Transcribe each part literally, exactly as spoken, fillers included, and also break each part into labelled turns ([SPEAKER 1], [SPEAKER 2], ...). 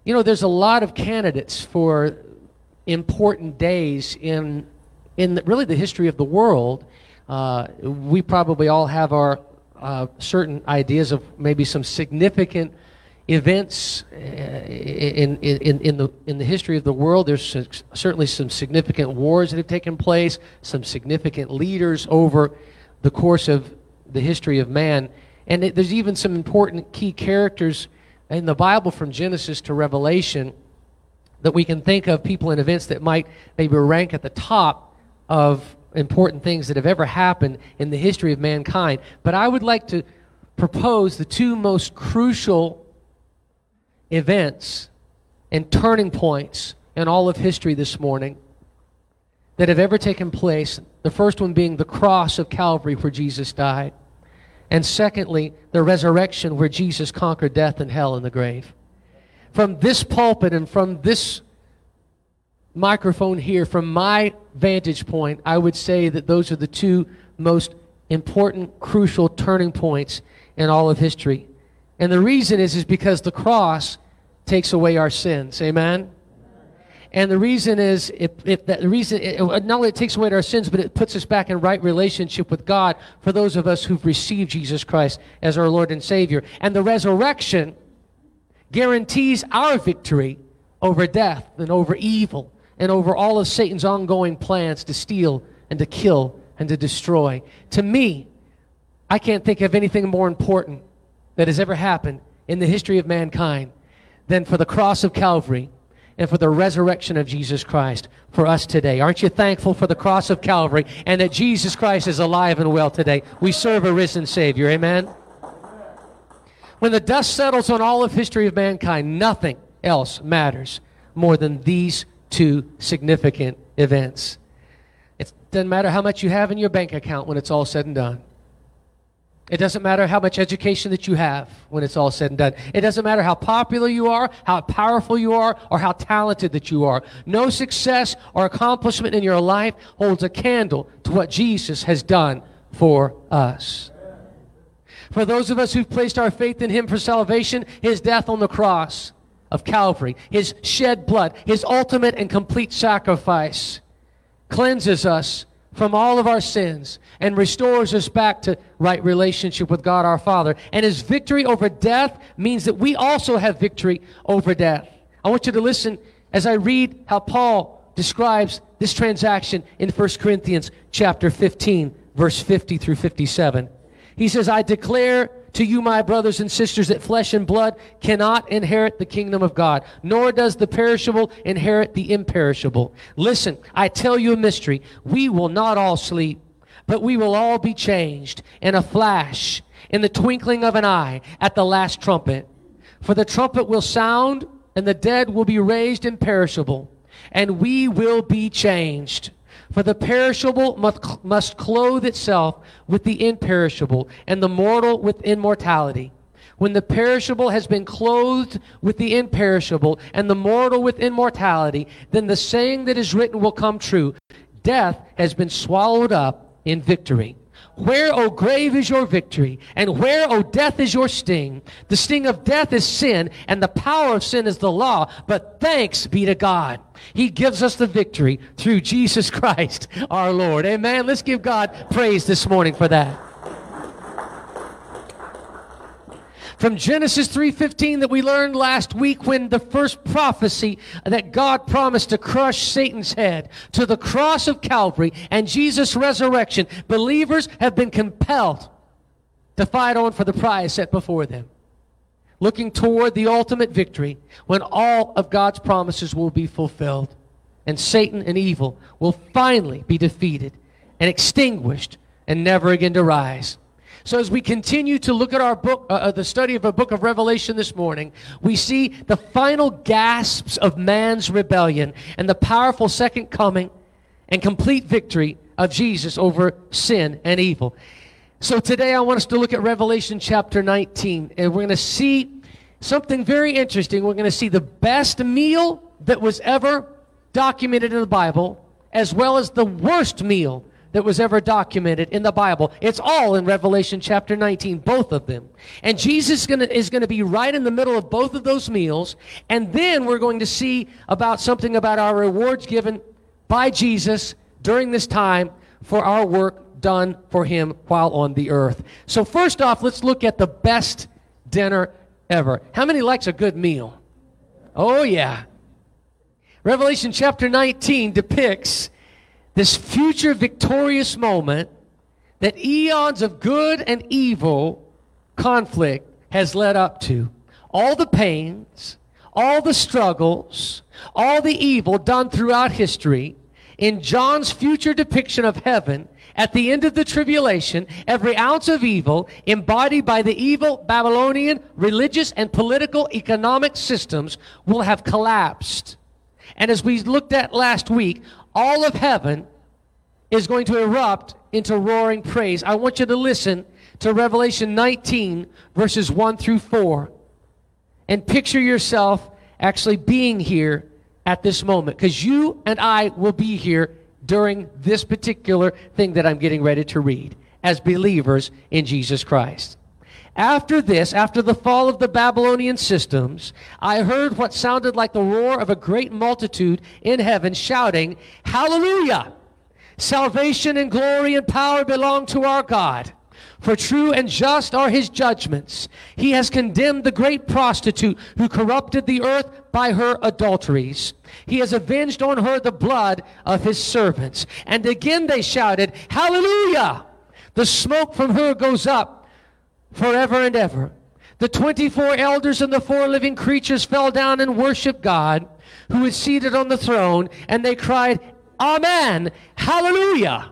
[SPEAKER 1] You know, there's a lot of candidates for important days in in the, really the history of the world. Uh, we probably all have our uh, certain ideas of maybe some significant events in, in, in, the, in the history of the world. There's certainly some significant wars that have taken place, some significant leaders over the course of the history of man. And it, there's even some important key characters in the Bible from Genesis to Revelation that we can think of, people and events that might maybe rank at the top of important things that have ever happened in the history of mankind. But I would like to propose the two most crucial events and turning points in all of history this morning that have ever taken place. The first one being the cross of Calvary where Jesus died. And secondly, the resurrection where Jesus conquered death and hell and the grave. From this pulpit and from this microphone here, from my vantage point, I would say that those are the two most important, crucial turning points in all of history. And the reason is, is because the cross takes away our sins. Amen? And the reason is, if, if that, the reason, it, not only it takes away our sins, but it puts us back in right relationship with God for those of us who've received Jesus Christ as our Lord and Savior. And the resurrection guarantees our victory over death and over evil and over all of Satan's ongoing plans to steal and to kill and to destroy. To me, I can't think of anything more important that has ever happened in the history of mankind than for the cross of Calvary and for the resurrection of Jesus Christ for us today. Aren't you thankful for the cross of Calvary and that Jesus Christ is alive and well today? We serve a risen Savior. Amen? When the dust settles on all of history of mankind, nothing else matters more than these two significant events. It doesn't matter how much you have in your bank account when it's all said and done. It doesn't matter how much education that you have when it's all said and done. It doesn't matter how popular you are, how powerful you are, or how talented that you are. No success or accomplishment in your life holds a candle to what Jesus has done for us. For those of us who've placed our faith in Him for salvation, His death on the cross of Calvary, His shed blood, His ultimate and complete sacrifice cleanses us from all of our sins and restores us back to right relationship with God our Father. And His victory over death means that we also have victory over death. I want you to listen as I read how Paul describes this transaction in First Corinthians chapter fifteen, verse fifty through fifty-seven. He says, I declare to you, my brothers and sisters, that flesh and blood cannot inherit the kingdom of God, nor does the perishable inherit the imperishable. Listen, I tell you a mystery. We will not all sleep, but we will all be changed in a flash, in the twinkling of an eye, at the last trumpet. For the trumpet will sound, and the dead will be raised imperishable, and we will be changed. For the perishable must, must clothe itself with the imperishable, and the mortal with immortality. When the perishable has been clothed with the imperishable, and the mortal with immortality, then the saying that is written will come true. Death has been swallowed up in victory. Where, O grave, is your victory? And where, O death, is your sting? The sting of death is sin, and the power of sin is the law. But thanks be to God. He gives us the victory through Jesus Christ, our Lord. Amen. Let's give God praise this morning for that. From Genesis three fifteen that we learned last week, when the first prophecy that God promised to crush Satan's head, to the cross of Calvary and Jesus' resurrection, believers have been compelled to fight on for the prize set before them, looking toward the ultimate victory when all of God's promises will be fulfilled and Satan and evil will finally be defeated and extinguished and never again to rise. So as we continue to look at our book, uh, the study of a book of Revelation this morning, we see the final gasps of man's rebellion and the powerful second coming and complete victory of Jesus over sin and evil. So today I want us to look at Revelation chapter nineteen, and we're going to see something very interesting. We're going to see the best meal that was ever documented in the Bible, as well as the worst meal that was ever documented in the Bible. It's all in Revelation chapter nineteen, both of them. And Jesus is gonna, is going to be right in the middle of both of those meals. And then we're going to see about something about our rewards given by Jesus during this time for our work done for him while on the earth. So first off, let's look at the best dinner ever. How many likes a good meal? Oh, yeah. Revelation chapter nineteen depicts this future victorious moment that eons of good and evil conflict has led up to. All the pains, all the struggles, all the evil done throughout history, in John's future depiction of heaven, at the end of the tribulation, every ounce of evil embodied by the evil Babylonian religious and political economic systems will have collapsed. And as we looked at last week, all of heaven is going to erupt into roaring praise. I want you to listen to Revelation nineteen, verses one through four, and picture yourself actually being here at this moment, because you and I will be here during this particular thing that I'm getting ready to read as believers in Jesus Christ. After this, after the fall of the Babylonian systems, I heard what sounded like the roar of a great multitude in heaven shouting, "Hallelujah! Salvation and glory and power belong to our God. For true and just are his judgments. He has condemned the great prostitute who corrupted the earth by her adulteries. He has avenged on her the blood of his servants." And again they shouted, "Hallelujah! The smoke from her goes up forever and ever." The twenty-four elders and the four living creatures fell down and worshiped God, who is seated on the throne, and they cried, "Amen, hallelujah."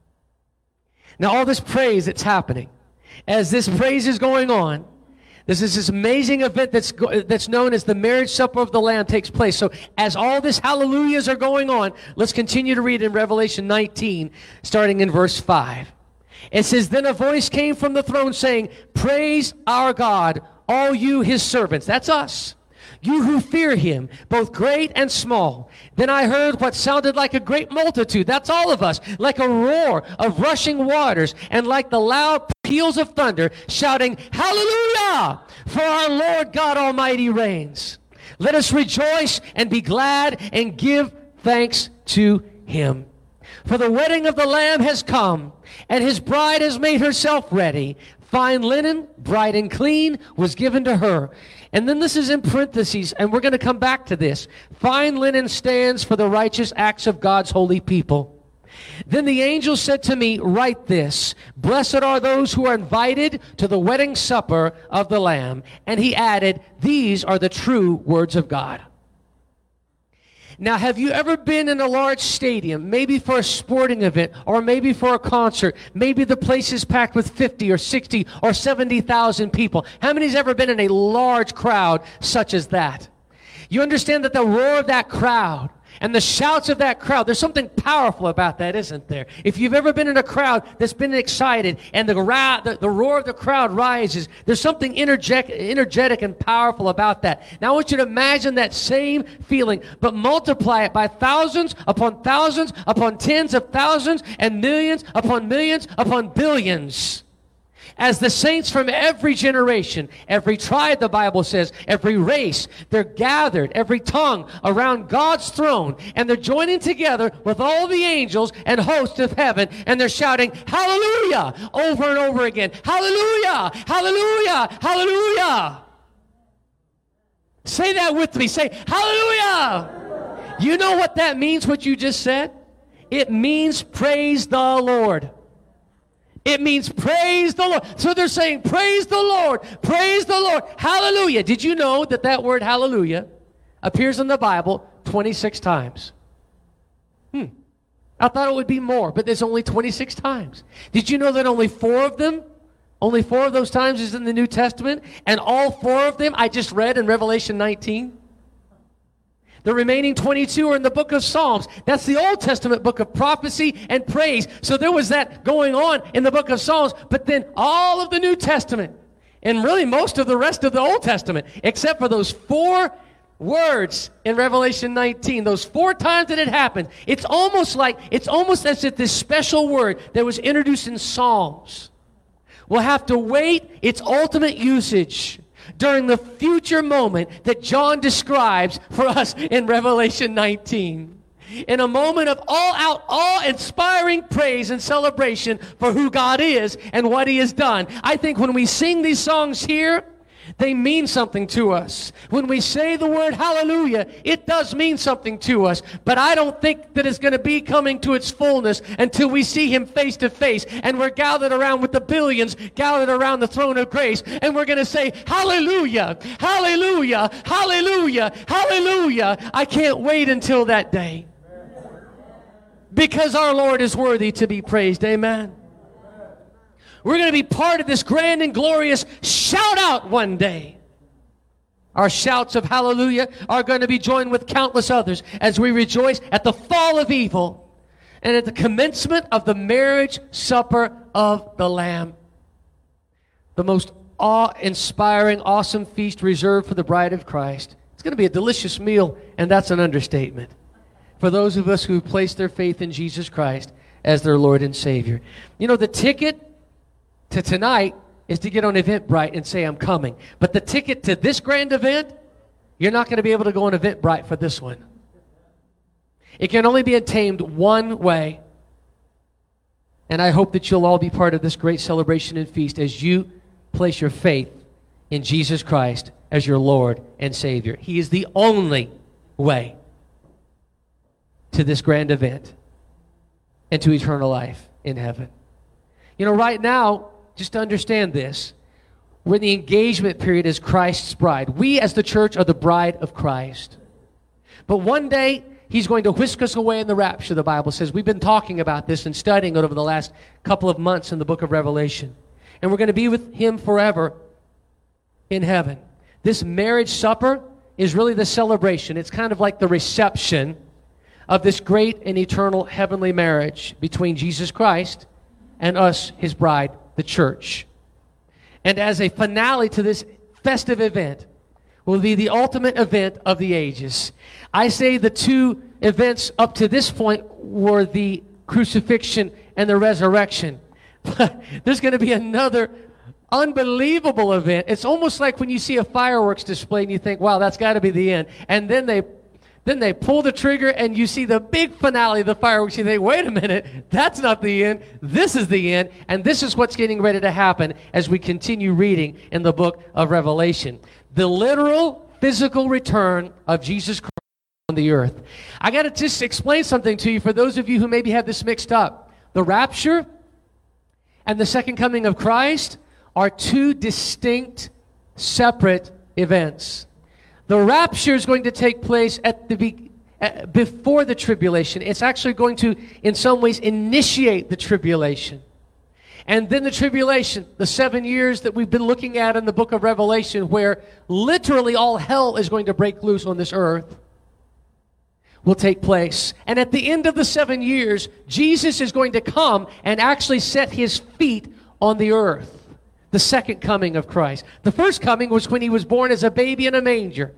[SPEAKER 1] Now all this praise that's happening, as this praise is going on, this is this amazing event that's that's known as the marriage supper of the Lamb takes place. So as all this hallelujahs are going on, let's continue to read in Revelation nineteen, starting in verse five. It says, "Then a voice came from the throne saying, 'Praise our God, all you his servants.'" That's us. "You who fear him, both great and small." Then I heard what sounded like a great multitude. That's all of us. Like a roar of rushing waters and like the loud peals of thunder, shouting, "Hallelujah! For our Lord God Almighty reigns. Let us rejoice and be glad and give thanks to him. For the wedding of the Lamb has come, and his bride has made herself ready. Fine linen, bright and clean, was given to her." And then this is in parentheses, and we're going to come back to this. Fine linen stands for the righteous acts of God's holy people. Then the angel said to me, "Write this, blessed are those who are invited to the wedding supper of the Lamb." And he added, "These are the true words of God." Now, have you ever been in a large stadium, maybe for a sporting event, or maybe for a concert? Maybe the place is packed with fifty or sixty or seventy thousand people. How many's ever been in a large crowd such as that? You understand that the roar of that crowd and the shouts of that crowd, there's something powerful about that, isn't there? If you've ever been in a crowd that's been excited and the, ra- the, the roar of the crowd rises, there's something energetic, energetic and powerful about that. Now I want you to imagine that same feeling, but multiply it by thousands upon thousands upon tens of thousands and millions upon millions upon billions. As the saints from every generation, every tribe, the Bible says, every race, they're gathered, every tongue around God's throne, and they're joining together with all the angels and hosts of heaven, and they're shouting, "Hallelujah!" over and over again. Hallelujah! Hallelujah! Hallelujah! Say that with me. Say, "Hallelujah!" You know what that means, what you just said? It means praise the Lord. It means praise the Lord. So they're saying, praise the Lord, praise the Lord, hallelujah. Did you know that that word hallelujah appears in the Bible twenty-six times? Hmm. I thought it would be more, but there's only twenty-six times. Did you know that only four of them, only four of those times is in the New Testament, and all four of them I just read in Revelation nineteen? The remaining twenty-two are in the book of Psalms. That's the Old Testament book of prophecy and praise. So there was that going on in the book of Psalms, but then all of the New Testament, and really most of the rest of the Old Testament, except for those four words in Revelation nineteen, those four times that it happened, it's almost like, it's almost as if this special word that was introduced in Psalms will have to wait its ultimate usage during the future moment that John describes for us in Revelation nineteen. In a moment of all-out, awe-inspiring praise and celebration for who God is and what He has done. I think when we sing these songs here, they mean something to us. When we say the word hallelujah, it does mean something to us. But I don't think that it's going to be coming to its fullness until we see Him face to face. And we're gathered around with the billions, gathered around the throne of grace. And we're going to say, hallelujah, hallelujah, hallelujah, hallelujah. I can't wait until that day. Because our Lord is worthy to be praised. Amen. We're going to be part of this grand and glorious shout out one day. Our shouts of hallelujah are going to be joined with countless others as we rejoice at the fall of evil and at the commencement of the marriage supper of the Lamb. The most awe-inspiring, awesome feast reserved for the bride of Christ. It's going to be a delicious meal, and that's an understatement for those of us who place their faith in Jesus Christ as their Lord and Savior. You know, the ticket to tonight is to get on Eventbrite and say, I'm coming. But the ticket to this grand event, you're not going to be able to go on Eventbrite for this one. It can only be obtained one way. And I hope that you'll all be part of this great celebration and feast as you place your faith in Jesus Christ as your Lord and Savior. He is the only way to this grand event and to eternal life in heaven. You know, right now, just to understand this, we're in the engagement period as Christ's bride. We as the church are the bride of Christ. But one day, He's going to whisk us away in the rapture, the Bible says. We've been talking about this and studying it over the last couple of months in the book of Revelation. And we're going to be with Him forever in heaven. This marriage supper is really the celebration. It's kind of like the reception of this great and eternal heavenly marriage between Jesus Christ and us, His bride, the church. And as a finale to this festive event will be the ultimate event of the ages. I say the two events up to this point were the crucifixion and the resurrection. But there's going to be another unbelievable event. It's almost like when you see a fireworks display and you think, wow, that's got to be the end. And then they Then they pull the trigger and you see the big finale of the fireworks. You think, wait a minute, that's not the end. This is the end. And this is what's getting ready to happen as we continue reading in the book of Revelation. The literal, physical return of Jesus Christ on the earth. I got to just explain something to you for those of you who maybe have this mixed up. The rapture and the second coming of Christ are two distinct, separate events. The rapture is going to take place at the be, uh, before the tribulation. It's actually going to, in some ways, initiate the tribulation. And then the tribulation, the seven years that we've been looking at in the book of Revelation, where literally all hell is going to break loose on this earth, will take place. And at the end of the seven years, Jesus is going to come and actually set His feet on the earth. The second coming of Christ. The first coming was when He was born as a baby in a manger.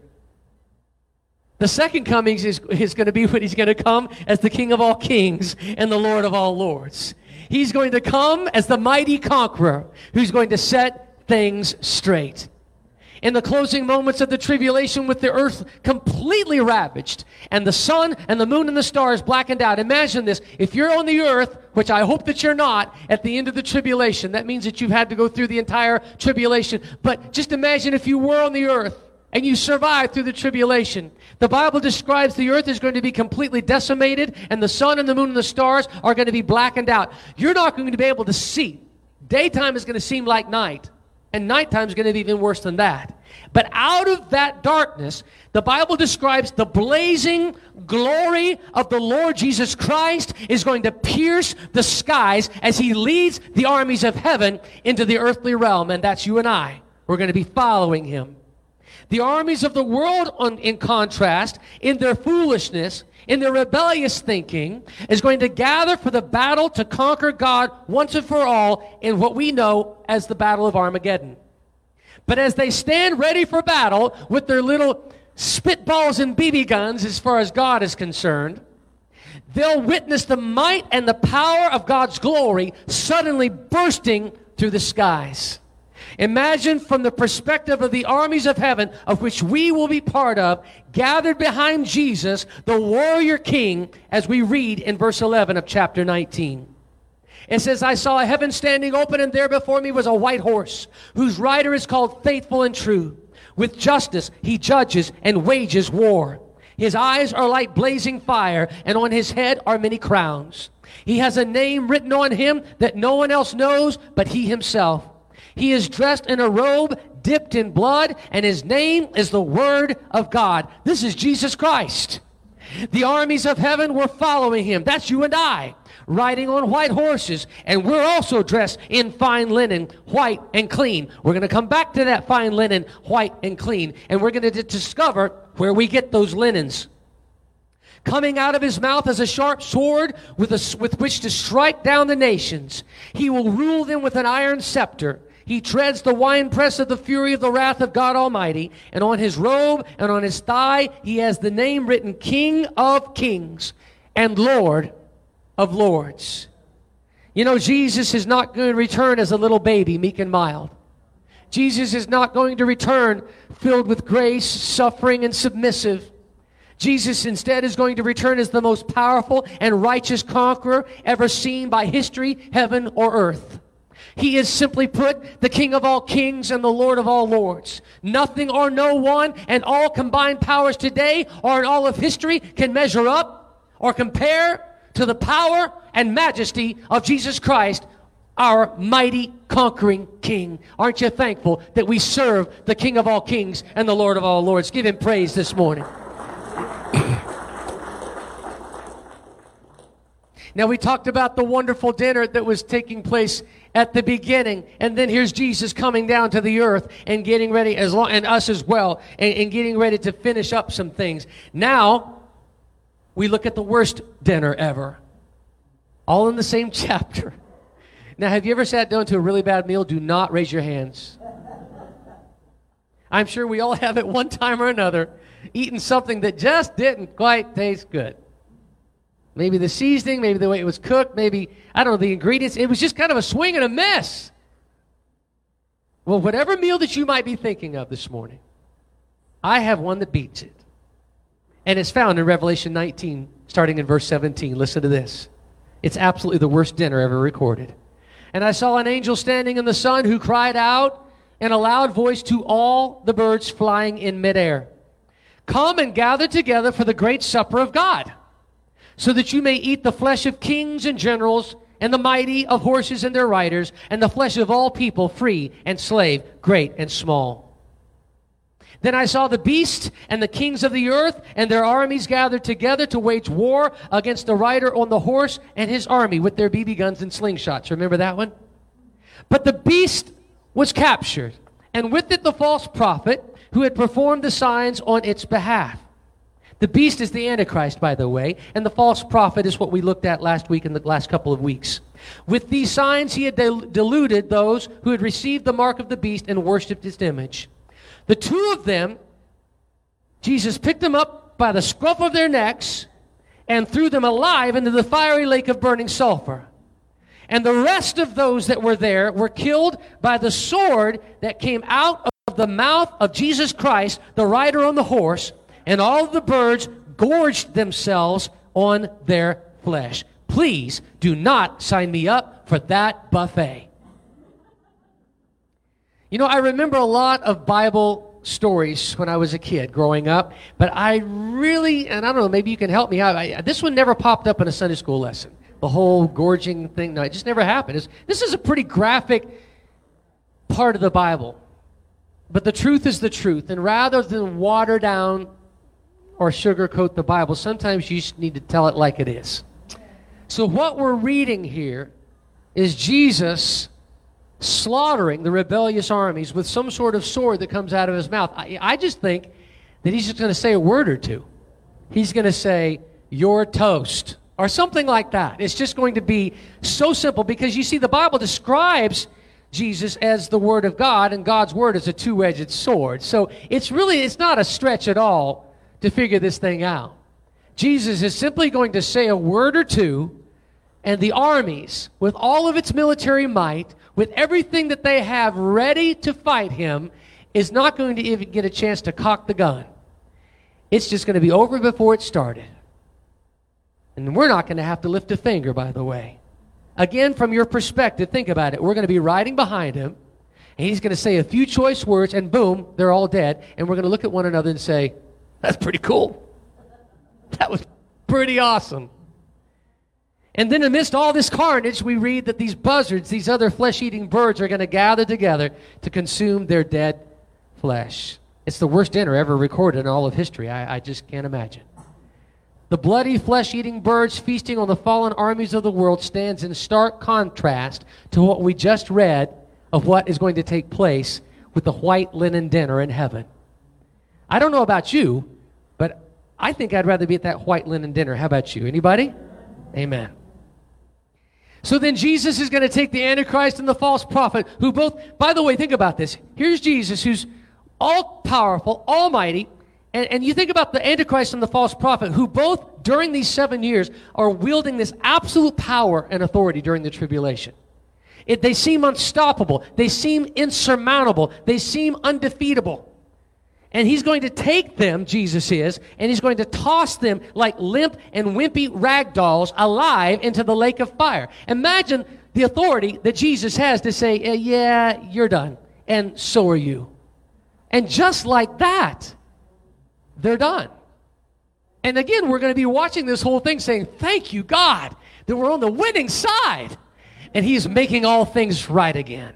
[SPEAKER 1] The second coming is, is going to be when He's going to come as the King of all kings and the Lord of all lords. He's going to come as the mighty conqueror who's going to set things straight. In the closing moments of the tribulation, with the earth completely ravaged and the sun and the moon and the stars blackened out. Imagine this. If you're on the earth, which I hope that you're not, at the end of the tribulation, that means that you've had to go through the entire tribulation. But just imagine if you were on the earth and you survived through the tribulation. The Bible describes the earth is going to be completely decimated and the sun and the moon and the stars are going to be blackened out. You're not going to be able to see. Daytime is going to seem like night. And nighttime is going to be even worse than that. But out of that darkness, the Bible describes the blazing glory of the Lord Jesus Christ is going to pierce the skies as He leads the armies of heaven into the earthly realm. And that's you and I. We're going to be following Him. The armies of the world, on, in contrast, in their foolishness, in their rebellious thinking, is going to gather for the battle to conquer God once and for all in what we know as the Battle of Armageddon. But as they stand ready for battle with their little spitballs and B B guns as far as God is concerned. They'll witness the might and the power of God's glory suddenly bursting through the skies. Imagine from the perspective of the armies of heaven, of which we will be part of, gathered behind Jesus, the warrior king, as we read in verse eleven of chapter nineteen. It says, I saw a heaven standing open, and there before me was a white horse, whose rider is called Faithful and True. With justice he judges and wages war. His eyes are like blazing fire, and on his head are many crowns. He has a name written on him that no one else knows but he himself. He is dressed in a robe dipped in blood, and his name is the Word of God. This is Jesus Christ. The armies of heaven were following him. That's you and I, riding on white horses, and we're also dressed in fine linen, white and clean. We're going to come back to that fine linen, white and clean, and we're going to discover where we get those linens. Coming out of his mouth is a sharp sword with, a, with which to strike down the nations. He will rule them with an iron scepter. He treads the winepress of the fury of the wrath of God Almighty, and on his robe and on his thigh he has the name written, King of Kings and Lord of Lords. You know, Jesus is not going to return as a little baby, meek and mild. Jesus is not going to return filled with grace, suffering, and submissive. Jesus instead is going to return as the most powerful and righteous conqueror ever seen by history, heaven, or earth. He is, simply put, the King of all kings and the Lord of all lords. Nothing or no one and all combined powers today or in all of history can measure up or compare to the power and majesty of Jesus Christ, our mighty conquering King. Aren't you thankful that we serve the King of all kings and the Lord of all lords? Give him praise this morning. Now, we talked about the wonderful dinner that was taking place at the beginning, and then here's Jesus coming down to the earth and getting ready, as long, and us as well, and, and getting ready to finish up some things. Now, we look at the worst dinner ever, all in the same chapter. Now, have you ever sat down to a really bad meal? Do not raise your hands. I'm sure we all have at one time or another eaten something that just didn't quite taste good. Maybe the seasoning, maybe the way it was cooked, maybe, I don't know, the ingredients. It was just kind of a swing and a miss. Well, whatever meal that you might be thinking of this morning, I have one that beats it. And it's found in Revelation nineteen, starting in verse seventeen. Listen to this. It's absolutely the worst dinner ever recorded. And I saw an angel standing in the sun who cried out in a loud voice to all the birds flying in midair, come and gather together for the great supper of God, so that you may eat the flesh of kings and generals, and the mighty, of horses and their riders, and the flesh of all people, free and slave, great and small. Then I saw the beast and the kings of the earth and their armies gathered together to wage war against the rider on the horse and his army with their B B guns and slingshots. Remember that one? But the beast was captured, and with it the false prophet who had performed the signs on its behalf. The beast is the Antichrist, by the way, and the false prophet is what we looked at last week and the last couple of weeks. With these signs he had del- deluded those who had received the mark of the beast and worshipped its image. The two of them, Jesus picked them up by the scruff of their necks and threw them alive into the fiery lake of burning sulfur. And the rest of those that were there were killed by the sword that came out of the mouth of Jesus Christ, the rider on the horse, and all the birds gorged themselves on their flesh. Please do not sign me up for that buffet. You know, I remember a lot of Bible stories when I was a kid growing up, but I really, and I don't know, maybe you can help me out. I, this one never popped up in a Sunday school lesson. The whole gorging thing, no, it just never happened. It's, this is a pretty graphic part of the Bible. But the truth is the truth, and rather than water down or sugarcoat the Bible, sometimes you just need to tell it like it is. So what we're reading here is Jesus slaughtering the rebellious armies with some sort of sword that comes out of his mouth. I, I just think that he's just going to say a word or two. He's going to say, "You're toast," or something like that. It's just going to be so simple, because you see the Bible describes Jesus as the Word of God, and God's Word is a two-edged sword. So it's really, it's not a stretch at all to figure this thing out. Jesus is simply going to say a word or two, and the armies, with all of its military might, with everything that they have ready to fight him, is not going to even get a chance to cock the gun. It's just going to be over before it started. And we're not going to have to lift a finger, by the way. Again, from your perspective, think about it. We're going to be riding behind him, and he's going to say a few choice words, and boom, they're all dead. And we're going to look at one another and say, that's pretty cool. That was pretty awesome. And then amidst all this carnage, we read that these buzzards, these other flesh-eating birds, are going to gather together to consume their dead flesh. It's the worst dinner ever recorded in all of history. I, I just can't imagine. The bloody flesh-eating birds feasting on the fallen armies of the world stands in stark contrast to what we just read of what is going to take place with the white linen dinner in heaven. I don't know about you, but I think I'd rather be at that white linen dinner. How about you? Anybody? Amen. So then Jesus is going to take the Antichrist and the false prophet, who both, by the way, think about this. Here's Jesus, who's all-powerful, almighty, and, and you think about the Antichrist and the false prophet, who both, during these seven years, are wielding this absolute power and authority during the tribulation. It, they seem unstoppable. They seem insurmountable. They seem undefeatable. And he's going to take them, Jesus is, and he's going to toss them like limp and wimpy rag dolls alive into the lake of fire. Imagine the authority that Jesus has to say, eh, yeah, you're done, and so are you. And just like that, they're done. And again, we're going to be watching this whole thing saying, thank you, God, that we're on the winning side. And he's making all things right again.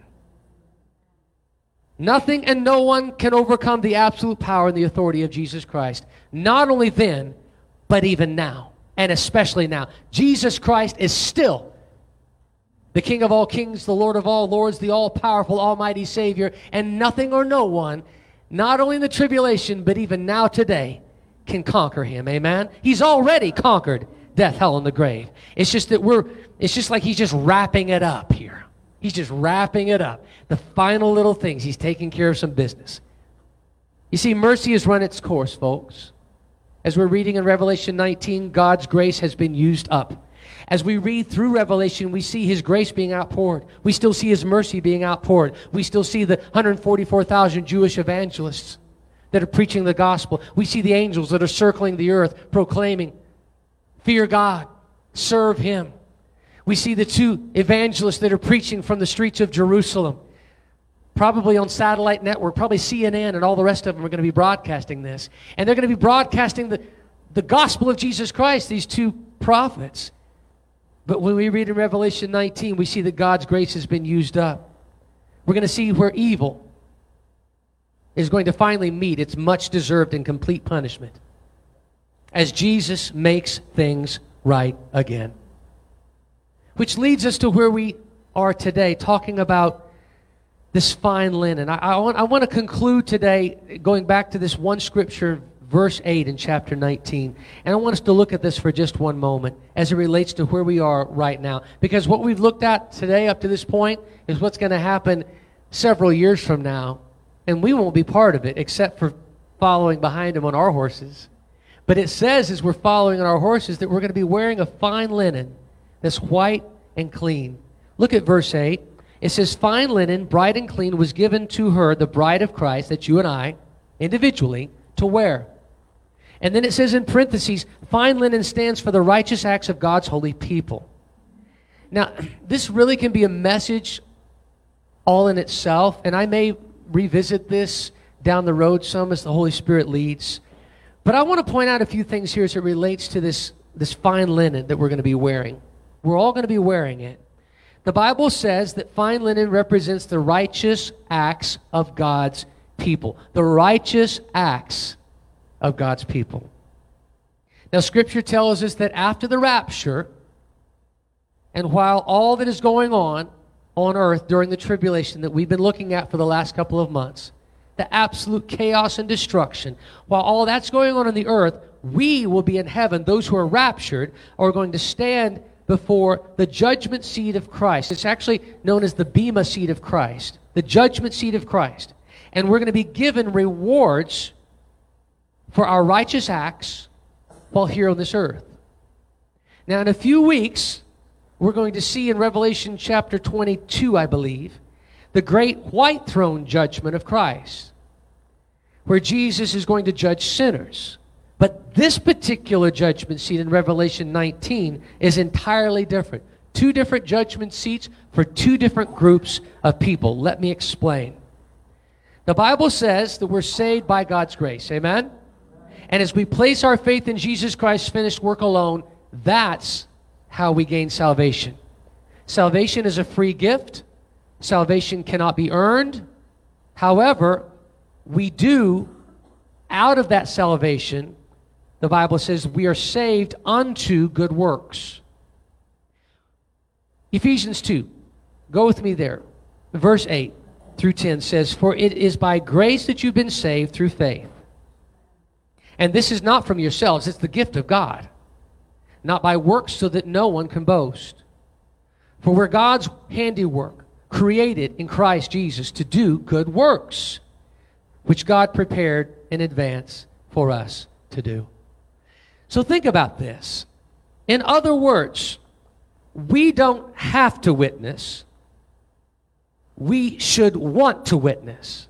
[SPEAKER 1] Nothing and no one can overcome the absolute power and the authority of Jesus Christ. Not only then, but even now, and especially now. Jesus Christ is still the King of all kings, the Lord of all lords, the all-powerful, almighty Savior, and nothing or no one, not only in the tribulation, but even now today, can conquer him. Amen? He's already conquered death, hell, and the grave. It's just that we're, it's just like he's just wrapping it up here. He's just wrapping it up. The final little things. He's taking care of some business. You see, mercy has run its course, folks. As we're reading in Revelation nineteen, God's grace has been used up. As we read through Revelation, we see his grace being outpoured. We still see his mercy being outpoured. We still see the one hundred forty-four thousand Jewish evangelists that are preaching the gospel. We see the angels that are circling the earth, proclaiming, fear God, serve him. We see the two evangelists that are preaching from the streets of Jerusalem, probably on satellite network, probably C N N and all the rest of them are going to be broadcasting this. And they're going to be broadcasting the, the gospel of Jesus Christ, these two prophets. But when we read in Revelation nineteen, we see that God's grace has been used up. We're going to see where evil is going to finally meet its much-deserved and complete punishment as Jesus makes things right again. Which leads us to where we are today, talking about this fine linen. I, I, want, I want to conclude today going back to this one scripture, verse eight in chapter nineteen. And I want us to look at this for just one moment as it relates to where we are right now. Because what we've looked at today up to this point is what's going to happen several years from now. And we won't be part of it except for following behind him on our horses. But it says as we're following on our horses that we're going to be wearing a fine linen that's white and clean. Look at verse eight. It says, fine linen, bright and clean, was given to her, the bride of Christ, that's you and I, individually, to wear. And then it says in parentheses, fine linen stands for the righteous acts of God's holy people. Now, this really can be a message all in itself, and I may revisit this down the road some as the Holy Spirit leads. But I want to point out a few things here as it relates to this, this fine linen that we're going to be wearing. We're all going to be wearing it. The Bible says that fine linen represents the righteous acts of God's people. The righteous acts of God's people. Now, Scripture tells us that after the rapture, and while all that is going on on earth during the tribulation that we've been looking at for the last couple of months, the absolute chaos and destruction, while all that's going on in the earth, we will be in heaven. Those who are raptured are going to stand before the judgment seat of Christ. It's actually known as the Bema seat of Christ, the judgment seat of Christ. And we're going to be given rewards for our righteous acts while here on this earth. Now, in a few weeks, we're going to see in Revelation chapter twenty-two, I believe, the great white throne judgment of Christ, where Jesus is going to judge sinners. But this particular judgment seat in Revelation nineteen is entirely different. Two different judgment seats for two different groups of people. Let me explain. The Bible says that we're saved by God's grace. Amen? And as we place our faith in Jesus Christ's finished work alone, that's how we gain salvation. Salvation is a free gift. Salvation cannot be earned. However, we do, out of that salvation, the Bible says we are saved unto good works. Ephesians two, go with me there. Verse eight through ten says, "For it is by grace that you've been saved through faith. And this is not from yourselves, it's the gift of God. Not by works, so that no one can boast. For we're God's handiwork, created in Christ Jesus to do good works, which God prepared in advance for us to do." So think about this. In other words, we don't have to witness. We should want to witness.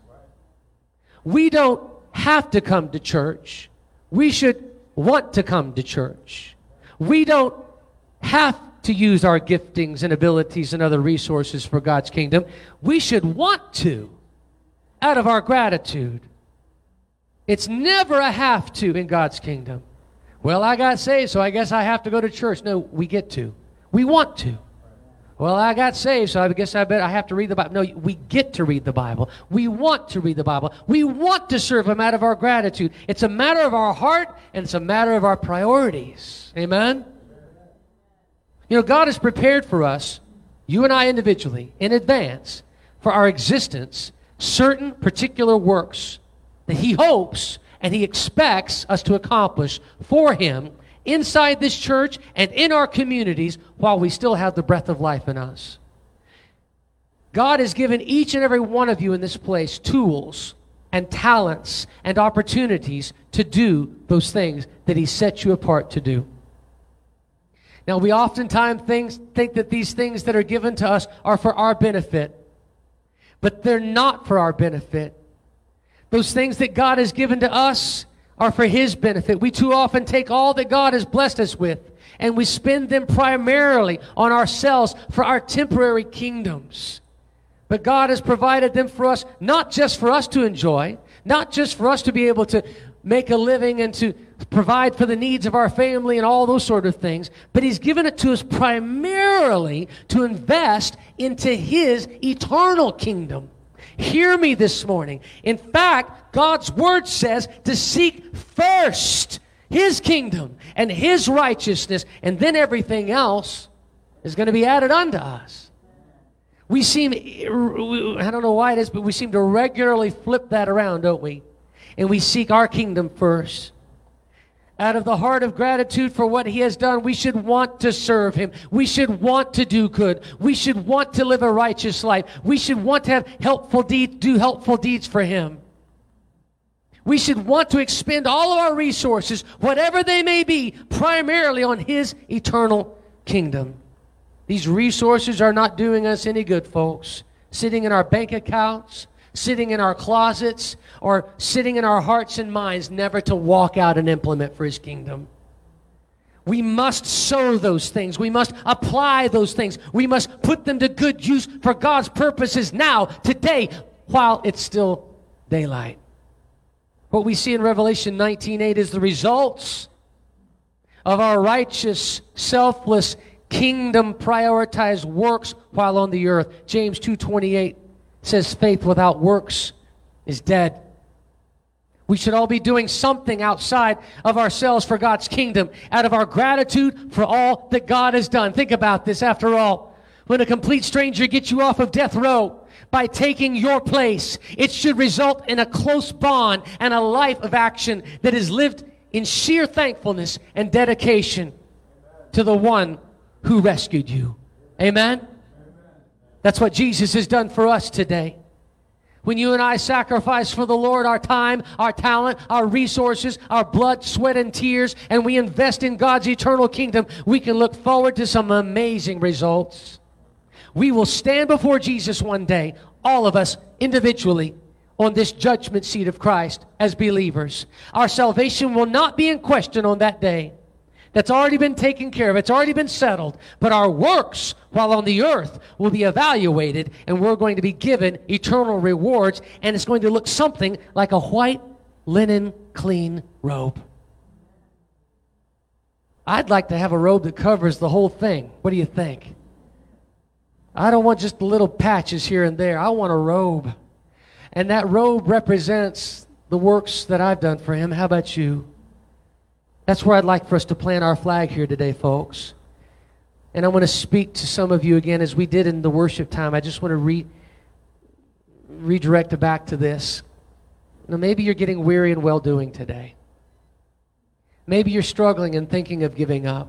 [SPEAKER 1] We don't have to come to church. We should want to come to church. We don't have to use our giftings and abilities and other resources for God's kingdom. We should want to, out of our gratitude. It's never a have to in God's kingdom. Well, I got saved, so I guess I have to go to church. No, we get to. We want to. Well, I got saved, so I guess I bet I have to read the Bible. No, we get to read the Bible. We want to read the Bible. We want to serve Him out of our gratitude. It's a matter of our heart, and it's a matter of our priorities. Amen? You know, God has prepared for us, you and I individually, in advance, for our existence, certain particular works that He hopes and He expects us to accomplish for Him inside this church and in our communities while we still have the breath of life in us. God has given each and every one of you in this place tools and talents and opportunities to do those things that He set you apart to do. Now, we oftentimes things, think that these things that are given to us are for our benefit, but they're not for our benefit. Those things that God has given to us are for His benefit. We too often take all that God has blessed us with and we spend them primarily on ourselves for our temporary kingdoms. But God has provided them for us, not just for us to enjoy, not just for us to be able to make a living and to provide for the needs of our family and all those sort of things, but He's given it to us primarily to invest into His eternal kingdom. Hear me this morning. In fact, God's Word says to seek first His kingdom and His righteousness, and then everything else is going to be added unto us. We seem, I don't know why it is, but we seem to regularly flip that around, don't we? And we seek our kingdom first. Out of the heart of gratitude for what He has done, we should want to serve Him. We should want to do good. We should want to live a righteous life. We should want to have helpful deeds, do helpful deeds for Him. We should want to expend all of our resources, whatever they may be, primarily on His eternal kingdom. These resources are not doing us any good, folks. Sitting in our bank accounts, sitting in our closets, or sitting in our hearts and minds, never to walk out and implement for His kingdom. We must sow those things. We must apply those things. We must put them to good use for God's purposes now, today, while it's still daylight. What we see in Revelation nineteen eight is the results of our righteous, selfless, kingdom-prioritized works while on the earth. James two twenty-eight says faith without works is dead. We should all be doing something outside of ourselves for God's kingdom, out of our gratitude for all that God has done. Think about this, after all. When a complete stranger gets you off of death row by taking your place, it should result in a close bond and a life of action that is lived in sheer thankfulness and dedication to the one who rescued you. Amen? That's what Jesus has done for us today. When you and I sacrifice for the Lord our time, our talent, our resources, our blood, sweat, and tears, and we invest in God's eternal kingdom, we can look forward to some amazing results. We will stand before Jesus one day, all of us individually, on this judgment seat of Christ as believers. Our salvation will not be in question on that day. That's already been taken care of. It's already been settled. But our works while on the earth will be evaluated, and we're going to be given eternal rewards, and it's going to look something like a white linen clean robe. I'd like to have a robe that covers the whole thing. What do you think? I don't want just little patches here and there. I want a robe. And that robe represents the works that I've done for him. How about you? That's where I'd like for us to plant our flag here today, folks. And I want to speak to some of you again as we did in the worship time. I just want to re- redirect it back to this. Now, maybe you're getting weary in well-doing today. Maybe you're struggling and thinking of giving up.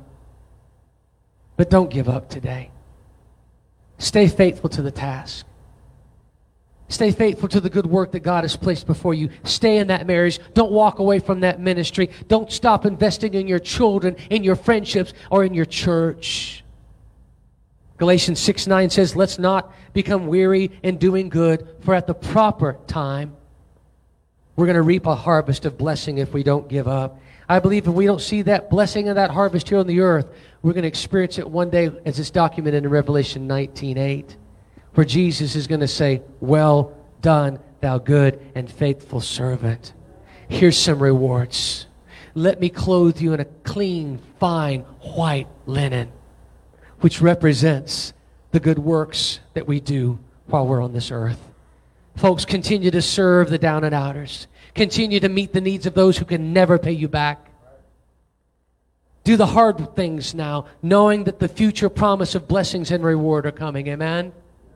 [SPEAKER 1] But don't give up today. Stay faithful to the task. Stay faithful to the good work that God has placed before you. Stay in that marriage. Don't walk away from that ministry. Don't stop investing in your children, in your friendships, or in your church. Galatians six nine says, let's not become weary in doing good, for at the proper time, we're going to reap a harvest of blessing if we don't give up. I believe if we don't see that blessing and that harvest here on the earth, we're going to experience it one day as it's documented in Revelation nineteen eight. Where Jesus is going to say, well done, thou good and faithful servant. Here's some rewards. Let me clothe you in a clean, fine, white linen, which represents the good works that we do while we're on this earth. Folks, continue to serve the down and outers. Continue to meet the needs of those who can never pay you back. Do the hard things now, knowing that the future promise of blessings and reward are coming. Amen?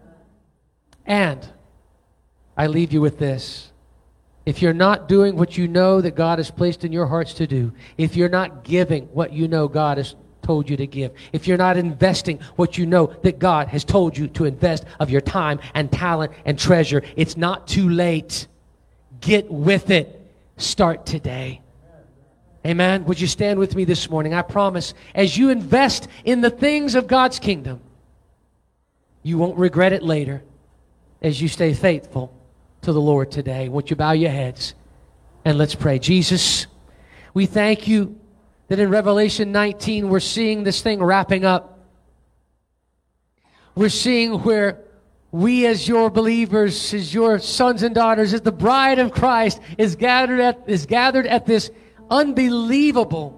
[SPEAKER 1] And I leave you with this. If you're not doing what you know that God has placed in your hearts to do, if you're not giving what you know God has told you to give, if you're not investing what you know that God has told you to invest of your time and talent and treasure, it's not too late. Get with it. Start today. Amen. Would you stand with me this morning? I promise, as you invest in the things of God's kingdom, you won't regret it later. As you stay faithful to the Lord today, won't you bow your heads and let's pray. Jesus, we thank you that in Revelation nineteen we're seeing this thing wrapping up. We're seeing where we as your believers, as your sons and daughters, as the bride of Christ is gathered at, is gathered at this unbelievable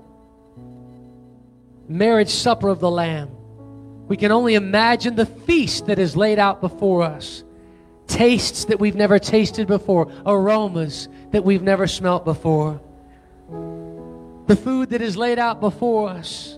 [SPEAKER 1] marriage supper of the Lamb. We can only imagine the feast that is laid out before us. Tastes that we've never tasted before. Aromas that we've never smelt before. The food that is laid out before us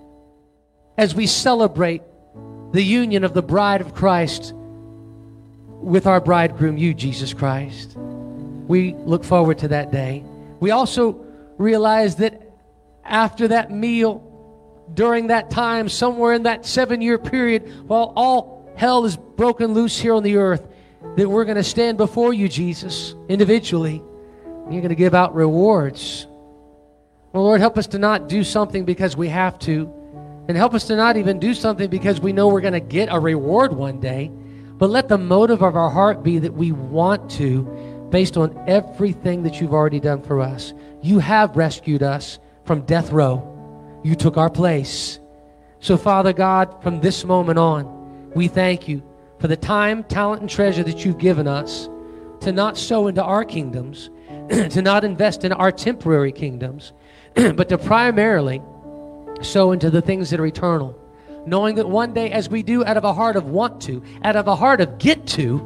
[SPEAKER 1] as we celebrate the union of the bride of Christ with our bridegroom, you, Jesus Christ. We look forward to that day. We also realize that after that meal, during that time, somewhere in that seven-year period, while all hell is broken loose here on the earth, that we're going to stand before you, Jesus, individually. And you're going to give out rewards. Well, Lord, help us to not do something because we have to. And help us to not even do something because we know we're going to get a reward one day. But let the motive of our heart be that we want to, based on everything that you've already done for us. You have rescued us from death row. You took our place. So, Father God, from this moment on, we thank you for the time, talent, and treasure that you've given us to not sow into our kingdoms, to not invest in our temporary kingdoms, but to primarily sow into the things that are eternal, knowing that one day as we do out of a heart of want to, out of a heart of get to,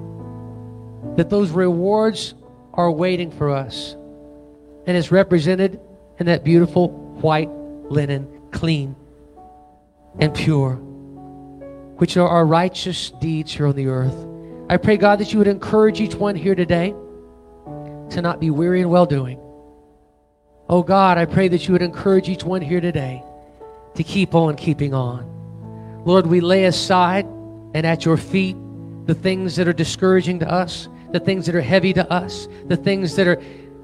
[SPEAKER 1] that those rewards are waiting for us. And it's represented in that beautiful white linen, clean and pure, which are our righteous deeds here on the earth. I pray, God, that you would encourage each one here today to not be weary in well-doing. Oh, God, I pray that you would encourage each one here today to keep on keeping on. Lord, we lay aside and at your feet the things that are discouraging to us, the things that are heavy to us, the things that are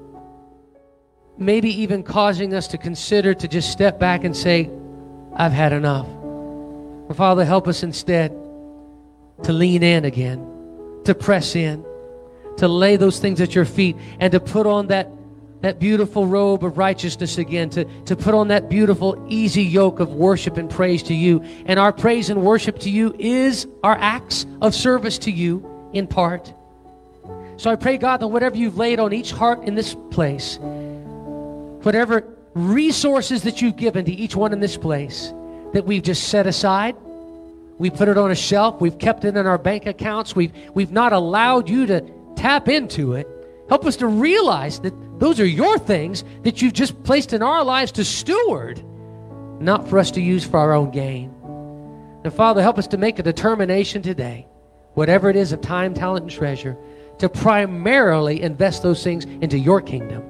[SPEAKER 1] maybe even causing us to consider to just step back and say, I've had enough. Well, Father, help us instead to lean in again, to press in, to lay those things at your feet, and to put on that, that beautiful robe of righteousness again, to, to put on that beautiful, easy yoke of worship and praise to you. And our praise and worship to you is our acts of service to you in part. So I pray, God, that whatever you've laid on each heart in this place, whatever resources that you've given to each one in this place, that we've just set aside, we put it on a shelf, we've kept it in our bank accounts, we've, we've not allowed you to tap into it. Help us to realize that those are your things that you've just placed in our lives to steward, not for us to use for our own gain. And Father, help us to make a determination today, whatever it is of time, talent, and treasure, to primarily invest those things into your kingdom,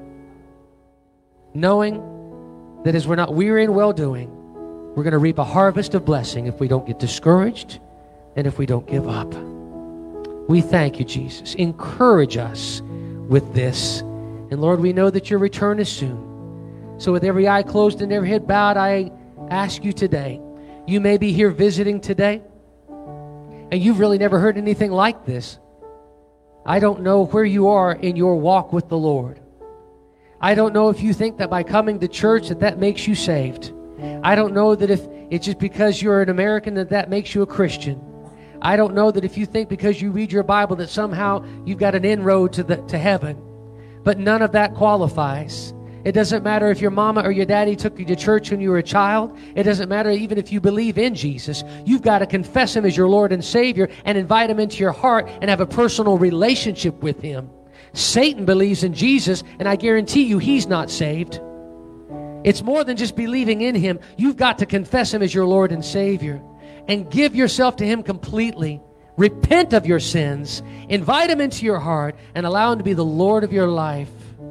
[SPEAKER 1] knowing that as we're not weary in well-doing, we're going to reap a harvest of blessing if we don't get discouraged and if we don't give up. We thank you, Jesus. Encourage us with this. And Lord, we know that your return is soon. So with every eye closed and every head bowed, I ask you today, you may be here visiting today, and you've really never heard anything like this. I don't know where you are in your walk with the Lord. I don't know if you think that by coming to church that that makes you saved. I don't know that if it's just because you're an American that that makes you a Christian. I don't know that if you think because you read your Bible that somehow you've got an inroad to the to heaven. But none of that qualifies. It doesn't matter if your mama or your daddy took you to church when you were a child. It doesn't matter even if you believe in Jesus. You've got to confess him as your Lord and Savior and invite him into your heart and have a personal relationship with him. Satan believes in Jesus, and I guarantee you he's not saved. It's more than just believing in him. You've got to confess him as your Lord and Savior and give yourself to him completely. Repent of your sins, invite him into your heart, and allow him to be the Lord of your life.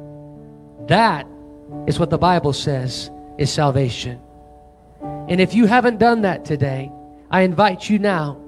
[SPEAKER 1] That is what the Bible says is salvation. And if you haven't done that today, I invite you now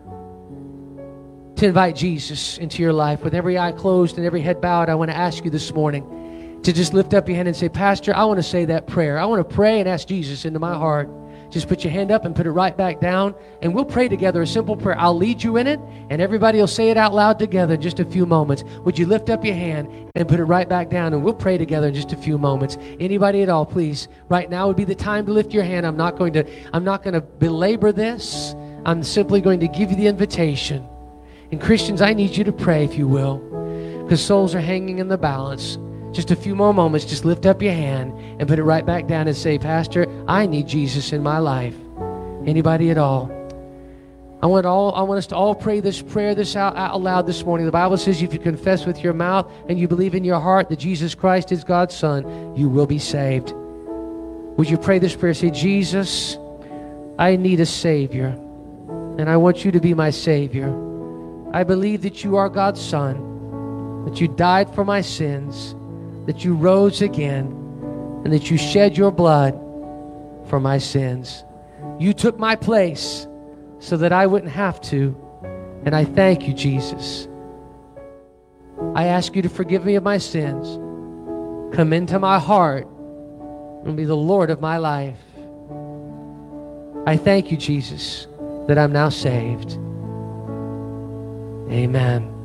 [SPEAKER 1] to invite Jesus into your life. With every eye closed and every head bowed, I want to ask you this morning to just lift up your hand and say, Pastor, I want to say that prayer. I want to pray and ask Jesus into my heart. Just put your hand up and put it right back down, and we'll pray together a simple prayer. I'll lead you in it, and everybody will say it out loud together in just a few moments. Would you lift up your hand and put it right back down, and we'll pray together in just a few moments. Anybody at all, please. Right now would be the time to lift your hand. I'm not going to, I'm not going to belabor this. I'm simply going to give you the invitation. And Christians, I need you to pray, if you will, because souls are hanging in the balance. Just a few more moments, just lift up your hand and put it right back down and say, Pastor, I need Jesus in my life. Anybody at all? I want all I want us to all pray this prayer this out, out loud this morning. The Bible says if you confess with your mouth and you believe in your heart that Jesus Christ is God's Son, you will be saved. Would you pray this prayer? Say, Jesus, I need a Savior, and I want you to be my Savior. I believe that you are God's Son, that you died for my sins, that you rose again, and that you shed your blood for my sins. You took my place so that I wouldn't have to, and I thank you, Jesus. I ask you to forgive me of my sins, come into my heart, and be the Lord of my life. I thank you, Jesus, that I'm now saved. Amen.